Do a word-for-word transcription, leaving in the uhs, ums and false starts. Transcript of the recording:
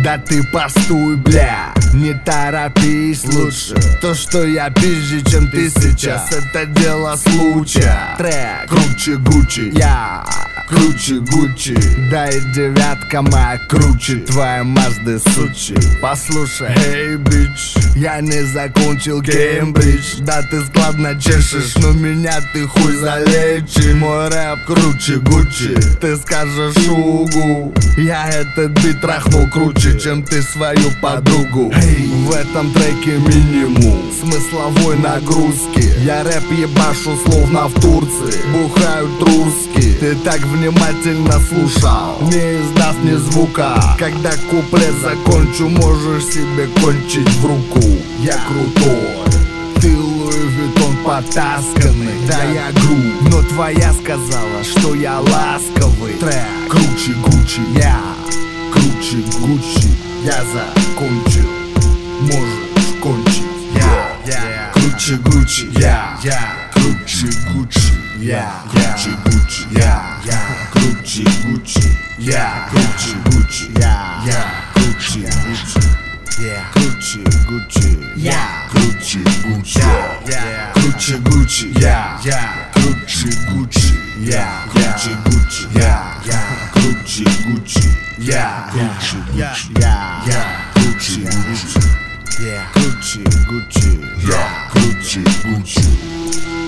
Да ты постой, бля, не торопись лучше. То, что я пизже, чем ты сейчас, это дело случая. Трек круче Гуччи, я круче Гуччи. Да и девятка моя круче твоей Мазды, сучи. Послушай, эй, бич, я не закончил Кембридж. Да ты складно чешешь, но меня ты хуй залечи. Мой рэп круче Гуччи. Ты скажешь угу, я этот бит трахнул круче, чем ты свою подругу. Эй, в этом треке минимум смысловой нагрузки. Я рэп ебашу словно в Турции бухают русские. Ты так внимательно слушал, не издав ни звука. Когда куплет закончу, можешь себе кончить в руку. Я крутой, ты Луи Виттон потасканный. Да я груб, но твоя сказала, что я ласковый. Трек круче Гуччи, я круче Гуччи. Я закончил, можешь кончить. Я, я круче Гуччи, я, я круче Гуччи. Я круче Гуччи, я, я круче Гуччи. Я круче Гуччи, я, я круче Гуччи. Я круче Гуччи, я круче Гуччи. Я круче Гуччи, я, я круче Гуччи. Я круче Гуччи, я, я круче Гуччи. Я круче Гуччи, я круче Гуччи. Я круче Гуччи, я круче Гуччи.